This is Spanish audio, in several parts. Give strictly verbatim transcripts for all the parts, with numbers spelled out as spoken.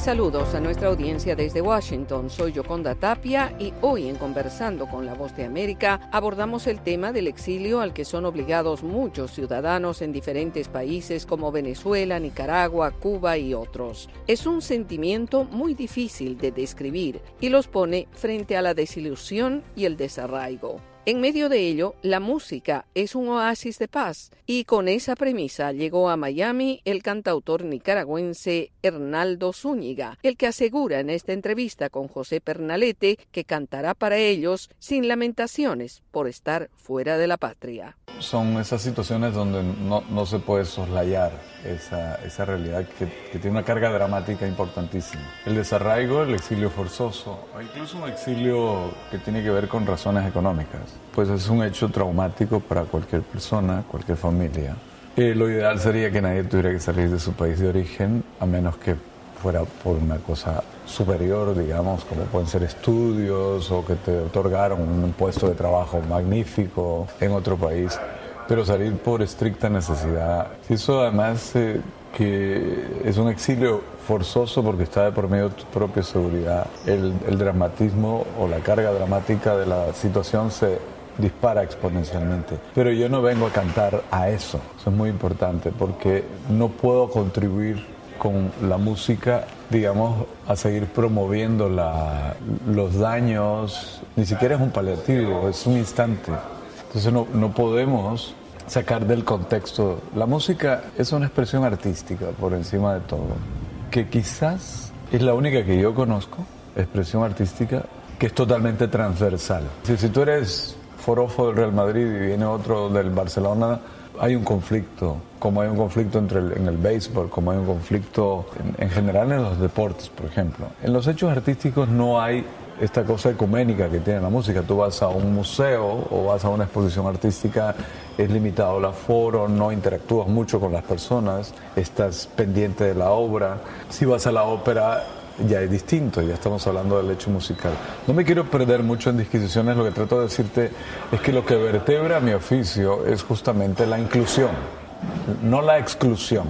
Cordiales saludos a nuestra audiencia desde Washington. Soy Yoconda Tapia y hoy en Conversando con la Voz de América abordamos el tema del exilio al que son obligados muchos ciudadanos en diferentes países como Venezuela, Nicaragua, Cuba y otros. Es un sentimiento muy difícil de describir y los pone frente a la desilusión y el desarraigo. En medio de ello, la música es un oasis de paz y con esa premisa llegó a Miami el cantautor nicaragüense Hernaldo Zúñiga, el que asegura en esta entrevista con José Pernalete que cantará para ellos sin lamentaciones por estar fuera de la patria. Son esas situaciones donde no, no se puede soslayar esa, esa realidad que, que tiene una carga dramática importantísima. El desarraigo, el exilio forzoso, o incluso un exilio que tiene que ver con razones económicas, pues es un hecho traumático para cualquier persona, cualquier familia. Eh, lo ideal sería que nadie tuviera que salir de su país de origen, a menos que fuera por una cosa superior, digamos, como pueden ser estudios o que te otorgaron un puesto de trabajo magnífico en otro país, pero salir por estricta necesidad. Eso además eh, que es un exilio forzoso porque está de por medio de tu propia seguridad. El, el dramatismo o la carga dramática de la situación se dispara exponencialmente. Pero yo no vengo a cantar a eso, eso es muy importante, porque no puedo contribuir con la música, digamos, a seguir promoviendo la, los daños. Ni siquiera es un paliativo, es un instante. Entonces no, no podemos sacar del contexto. La música es una expresión artística por encima de todo, que quizás es la única que yo conozco, expresión artística, que es totalmente transversal. Si, si tú eres forofo del Real Madrid y viene otro del Barcelona, hay un conflicto, como hay un conflicto entre el, en el béisbol, como hay un conflicto en, en general en los deportes, por ejemplo. En los hechos artísticos no hay esta cosa ecuménica que tiene la música. Tú vas a un museo o vas a una exposición artística, es limitado el aforo, no interactúas mucho con las personas, estás pendiente de la obra. Si vas a la ópera, ya es distinto, ya estamos hablando del hecho musical. No me quiero perder mucho en disquisiciones, lo que trato de decirte es que lo que vertebra mi oficio es justamente la inclusión, no la exclusión,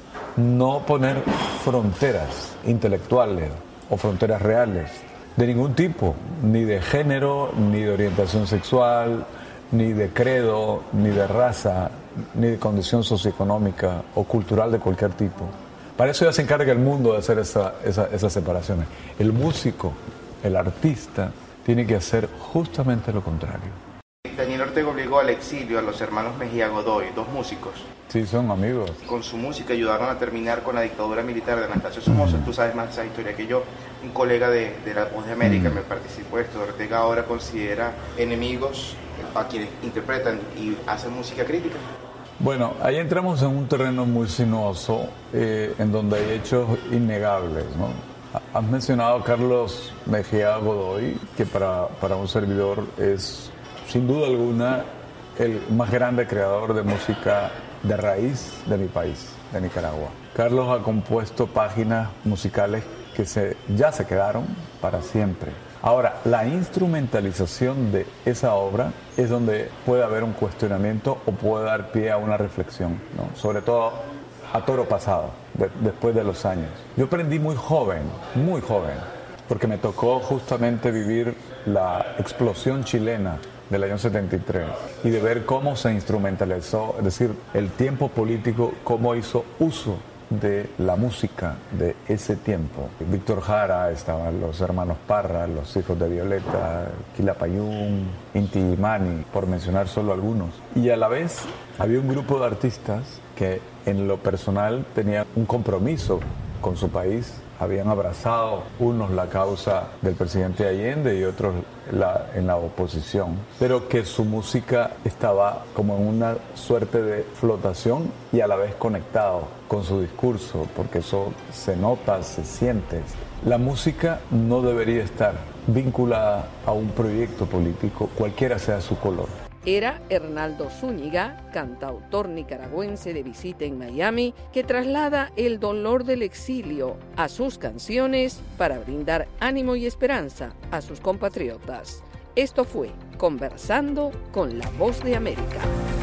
no poner fronteras intelectuales o fronteras reales de ningún tipo, ni de género, ni de orientación sexual, ni de credo, ni de raza, ni de condición socioeconómica o cultural de cualquier tipo. Para eso ya se encarga el mundo de hacer esa, esa, esas separaciones. El músico, el artista, tiene que hacer justamente lo contrario. Daniel Ortega obligó al exilio a los hermanos Mejía Godoy, dos músicos. Sí, son amigos. Con su música ayudaron a terminar con la dictadura militar de Anastasio Somoza. Mm. Tú sabes más esa historia que yo. Un colega de, de La Voz de América mm. me participó esto. Ortega ahora considera enemigos a quienes interpretan y hacen música crítica. Bueno, ahí entramos en un terreno muy sinuoso, eh, en donde hay hechos innegables, ¿no? Has mencionado a Carlos Mejía Godoy, que para, para un servidor es, sin duda alguna, el más grande creador de música de raíz de mi país, de Nicaragua. Carlos ha compuesto páginas musicales que se, ya se quedaron para siempre. Ahora, la instrumentalización de esa obra es donde puede haber un cuestionamiento o puede dar pie a una reflexión, ¿no? Sobre todo a toro pasado, de, después de los años. Yo aprendí muy joven, muy joven, porque me tocó justamente vivir la explosión chilena del año setenta y tres y de ver cómo se instrumentalizó, es decir, el tiempo político, cómo hizo uso de la música de ese tiempo. Víctor Jara, estaban los hermanos Parra, los hijos de Violeta, Quilapayún, Inti Illimani, por mencionar solo algunos. Y a la vez había un grupo de artistas que en lo personal tenían un compromiso con su país, habían abrazado unos la causa del presidente Allende y otros la, en la oposición, pero que su música estaba como en una suerte de flotación y a la vez conectado con su discurso, porque eso se nota, se siente. La música no debería estar vinculada a un proyecto político, cualquiera sea su color. Era Hernaldo Zúñiga, cantautor nicaragüense de visita en Miami, que traslada el dolor del exilio a sus canciones para brindar ánimo y esperanza a sus compatriotas. Esto fue Conversando con la Voz de América.